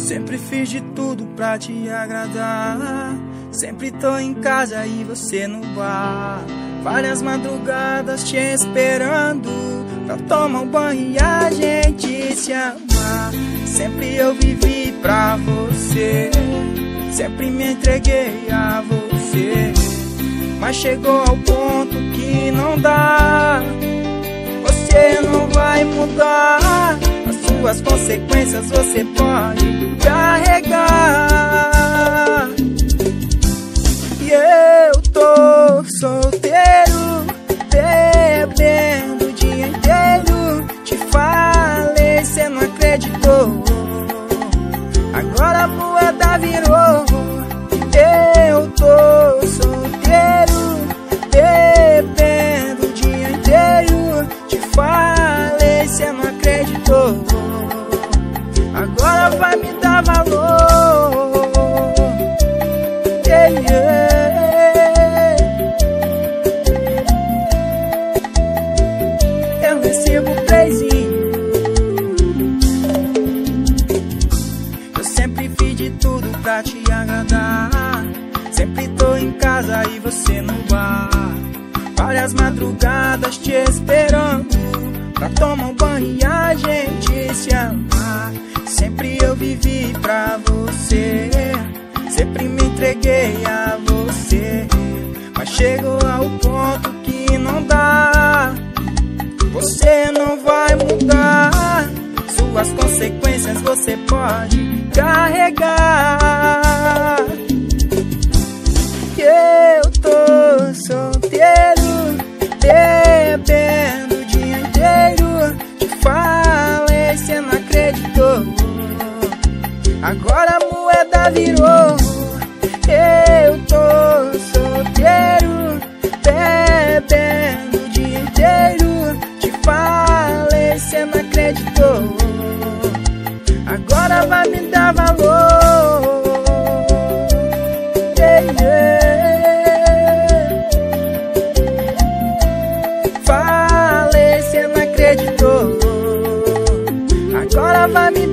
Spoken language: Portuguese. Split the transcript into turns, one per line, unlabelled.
Sempre fiz de tudo pra te agradar. Sempre tô em casa e você no bar. Várias madrugadas te esperando pra tomar um banho e a gente se amar. Sempre eu vivi pra você, sempre me entreguei a você. Mas chegou ao ponto que não dá. Você não vai mudar. As suas consequências você pode carregar. E eu tô solteiro, bebendo o dia inteiro. Te falei, cê não acreditou. Agora a moeda virou. Eu tô solteiro, bebendo o dia inteiro. Te falei, cê não acreditou. Agora vai me dar valor. Yeah, yeah. Eu recebo um playzinho. Eu sempre fiz de tudo pra te agradar. Sempre tô em casa e você no bar. Várias madrugadas te esperando pra tomar um banho e a gente se amar. Sempre eu vivi pra você, sempre me entreguei a você. Mas chegou ao ponto que não dá. Você não vai mudar. Suas consequências você pode carregar. Eu tô solteiro, bebendo o dia inteiro. Te falei, cê não acreditou. Agora a moeda virou. Eu tô solteiro, bebendo o dia inteiro. Te falei, cê não acreditou. Agora vai me dar valor. Yeah, yeah. Falei, cê não acreditou. Agora vai me